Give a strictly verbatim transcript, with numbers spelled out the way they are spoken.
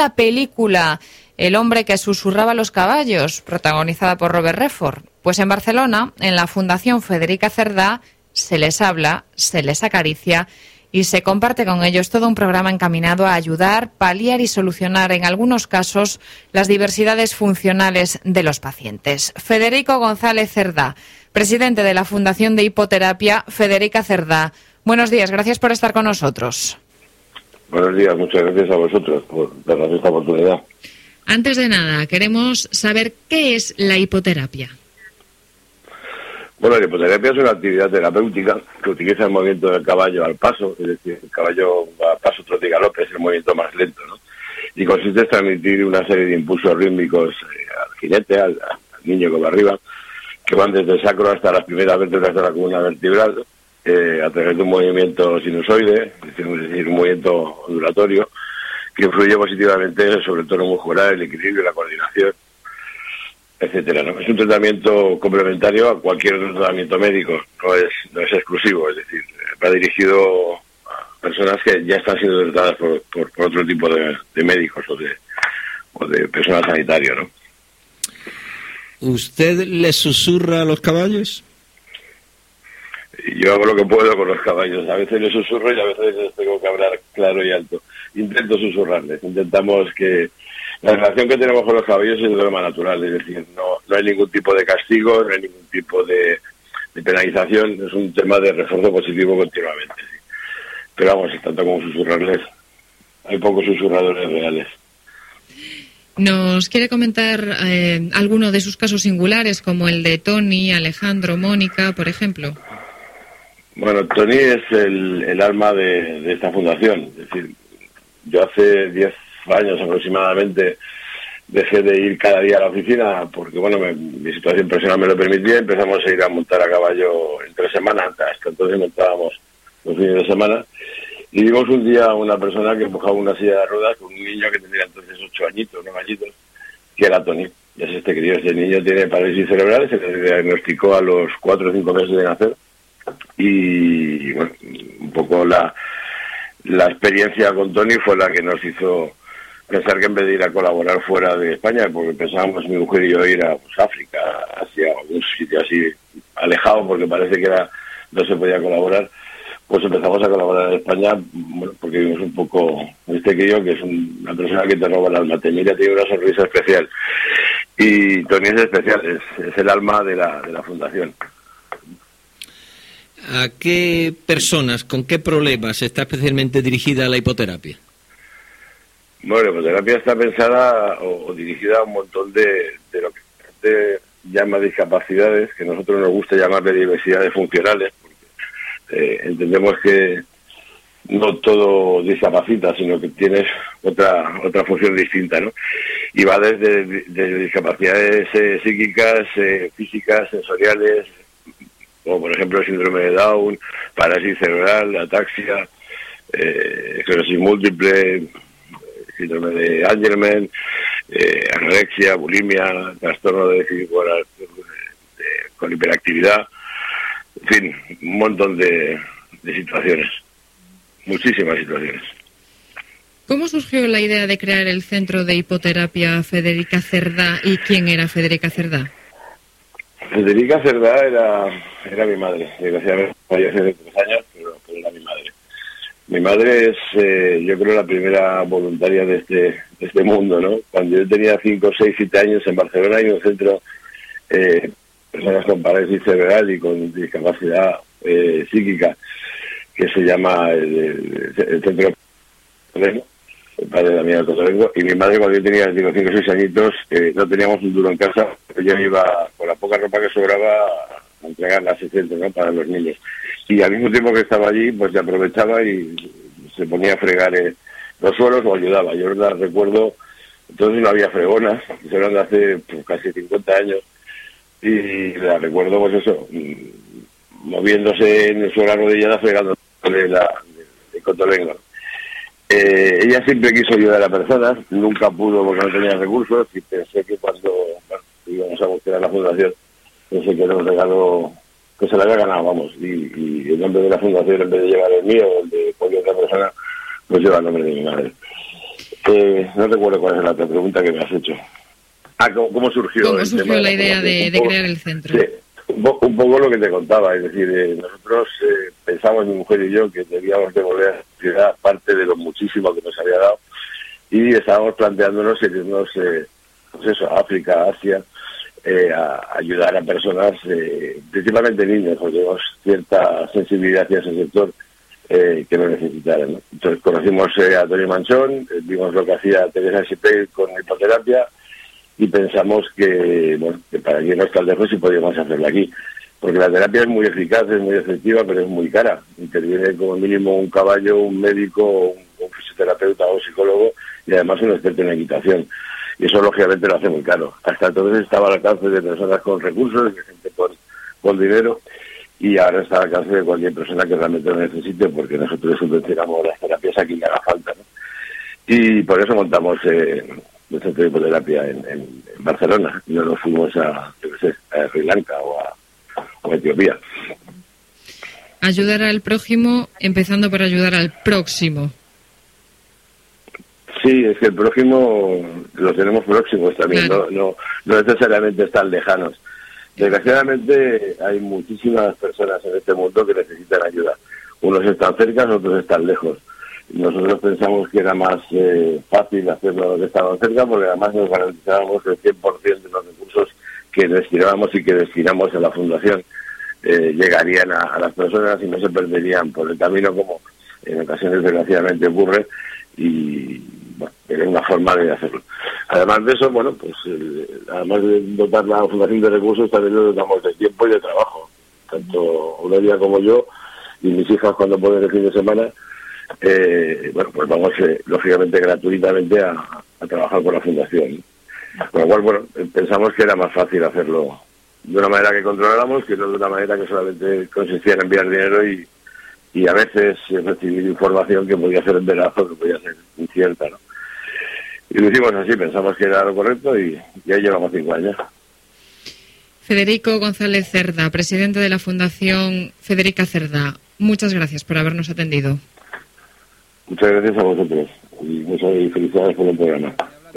la película El hombre que susurraba a los caballos, protagonizada por Robert Redford. Pues en Barcelona, en la Fundación Federica Cerdá, se les habla, se les acaricia y se comparte con ellos todo un programa encaminado a ayudar, paliar y solucionar en algunos casos las diversidades funcionales de los pacientes. Federico González Cerdá, presidente de la Fundación de Hipoterapia Federica Cerdá. Buenos días, gracias por estar con nosotros. Buenos días, muchas gracias a vosotros por darnos esta oportunidad. Antes de nada, queremos saber qué es la hipoterapia. Bueno, la hipoterapia es una actividad terapéutica que utiliza el movimiento del caballo al paso, es decir, el caballo va a paso, trote y galope, es el movimiento más lento, ¿no? Y consiste en transmitir una serie de impulsos rítmicos eh, al jinete, al, al niño que va arriba, que van desde el sacro hasta las primeras vértebras de la columna vertebral, eh, a través de un movimiento sinusoide, es decir, un movimiento ondulatorio, que influye positivamente sobre el tono muscular, el equilibrio, la coordinación, etcétera, ¿no? Es un tratamiento complementario a cualquier otro tratamiento médico, no es no es exclusivo, es decir, va dirigido a personas que ya están siendo tratadas por, por, por otro tipo de, de médicos o de, o de personal sanitario, ¿no? ¿Usted le susurra a los caballos? Yo hago lo que puedo con los caballos, a veces les susurro y a veces les tengo que hablar claro y alto. Intento susurrarles, intentamos que la relación que tenemos con los caballos es de forma natural, es decir, no, no hay ningún tipo de castigo, no hay ningún tipo de, de penalización, es un tema de refuerzo positivo continuamente. ¿Sí? Pero vamos, tanto como susurrarles, hay pocos susurradores reales. ¿Nos quiere comentar eh, alguno de sus casos singulares, como el de Tony, Alejandro, Mónica, por ejemplo? Bueno, Tony es el, el alma de, de esta fundación, es decir, yo hace diez años aproximadamente dejé de ir cada día a la oficina porque, bueno, me, mi situación personal me lo permitía. Empezamos a ir a montar a caballo entre semanas, hasta entonces montábamos los fines de semana, y vimos un día a una persona que empujaba una silla de ruedas con un niño que tendría entonces ocho añitos, nueve añitos, que era Tony. Y es este crío, este niño tiene parálisis cerebral, se le diagnosticó a los cuatro o cinco meses de nacer, y bueno, un poco la la experiencia con Tony fue la que nos hizo pensar que en vez de ir a colaborar fuera de España, porque pensábamos mi mujer y yo ir a pues, África, hacia algún sitio así alejado, porque parece que era no se podía colaborar, pues empezamos a colaborar en España, bueno, porque vimos un poco este crío que es un, una persona que te roba el alma, te mira, tiene una sonrisa especial, y Tony es especial, es, es el alma de la, de la fundación. ¿A qué personas, con qué problemas está especialmente dirigida la hipoterapia? Bueno, la hipoterapia está pensada o, o dirigida a un montón de, de lo que la gente llama discapacidades, que a nosotros nos gusta llamarle diversidades funcionales, porque eh, entendemos que no todo discapacita, sino que tienes otra otra función distinta, ¿no? Y va desde, desde discapacidades eh, psíquicas, eh, físicas, sensoriales, como por ejemplo el síndrome de Down, parálisis cerebral, ataxia, eh, esclerosis múltiple, síndrome de Angelman, eh, anorexia, bulimia, trastorno de déficit con hiperactividad, en fin, un montón de, de situaciones, muchísimas situaciones. ¿Cómo surgió la idea de crear el Centro de Hipoterapia Federica Cerdá y quién era Federica Cerdá? Federica Cerdá era, era mi madre, desgraciadamente falleció hace tres años, pero, pero era mi madre. Mi madre es, eh, yo creo, la primera voluntaria de este de este mundo, ¿no? Cuando yo tenía cinco, seis, siete años en Barcelona hay un centro eh, personas con parálisis cerebral y con discapacidad eh, psíquica que se llama el, el, el Centro de el padre de Damián Cotolengo, y mi madre cuando yo tenía digo, cinco o seis añitos, eh, no teníamos un duro en casa, yo iba con la poca ropa que sobraba a entregar las centros, ¿no? Para los niños. Y al mismo tiempo que estaba allí, pues se aprovechaba y se ponía a fregar eh, los suelos o ayudaba. Yo la recuerdo, entonces no había fregonas, se eran de hace pues, casi cincuenta años, y la recuerdo, pues eso, moviéndose en su arrodillada fregando de la de, de Cotolengo. Eh, ella siempre quiso ayudar a personas, nunca pudo porque no tenía recursos, y pensé que cuando bueno, íbamos a buscar a la fundación, pensé que era un regalo que se le había ganado, vamos, y, y el nombre de la fundación, en vez de llevar el mío o el de cualquier otra persona, pues lleva el nombre de mi madre. Eh, no recuerdo cuál es la otra pregunta que me has hecho. Ah, ¿cómo, cómo surgió? ¿Cómo el surgió tema la de idea de, de poco, crear el centro? Sí, un, po un poco lo que te contaba, es decir, eh, nosotros eh, pensamos, mi mujer y yo, que debíamos devolver a la sociedad parte de lo muchísimo que nos había dado, y estábamos planteándonos irnos, eh, pues eso, a África, a Asia, eh, a ayudar a personas, eh, principalmente niños, porque tenemos cierta sensibilidad hacia ese sector, eh, que lo necesitaran, ¿no? Entonces conocimos eh, a Tony Manchón, eh, vimos lo que hacía Teresa Sipey con hipoterapia y pensamos que, bueno, que para allí no está lejos y podíamos hacerlo aquí. Porque la terapia es muy eficaz, es muy efectiva, pero es muy cara. Interviene como mínimo un caballo, un médico, un, un fisioterapeuta o un psicólogo y además un experto en equitación. Y eso lógicamente lo hace muy caro. Hasta entonces estaba al alcance de personas con recursos, de gente con, con dinero, y ahora está al alcance de cualquier persona que realmente lo necesite, porque nosotros subvencionamos las terapias a quien le haga falta, ¿no? Y por eso montamos eh, el centro de hipoterapia en, en, en Barcelona. No nos fuimos a, yo qué sé, a Sri Lanka o a, o a Etiopía. Ayudar al prójimo empezando por ayudar al próximo. Sí, es que el prójimo lo tenemos próximos también, claro. no, no, no necesariamente están lejanos. Desgraciadamente hay muchísimas personas en este mundo que necesitan ayuda. Unos están cerca, otros están lejos. Nosotros pensamos que era más eh, fácil hacerlo los que estaban cerca, porque además nos garantizábamos el cien por ciento de los recursos que destinábamos y que destinamos a la fundación eh, llegarían a, a las personas y no se perderían por el camino, como en ocasiones desgraciadamente ocurre, y bueno, era una forma de hacerlo. Además de eso, bueno, pues eh, además de dotar la fundación de recursos, también lo dotamos de tiempo y de trabajo. Tanto Aurelia como yo y mis hijas, cuando pueden el fin de semana, eh, bueno, pues vamos eh, lógicamente gratuitamente a, a trabajar con la fundación. Con lo cual, bueno, pensamos que era más fácil hacerlo de una manera que controláramos, que no de una manera que solamente consistía en enviar dinero y, y a veces recibir información que podía ser veraz o que podía ser incierta, ¿no? Y lo hicimos así, pensamos que era lo correcto y, y ahí llevamos cinco años. Federico González Cerda, presidente de la Fundación Federica Cerda, muchas gracias por habernos atendido. Muchas gracias a vosotros y muchas felicidades por el programa.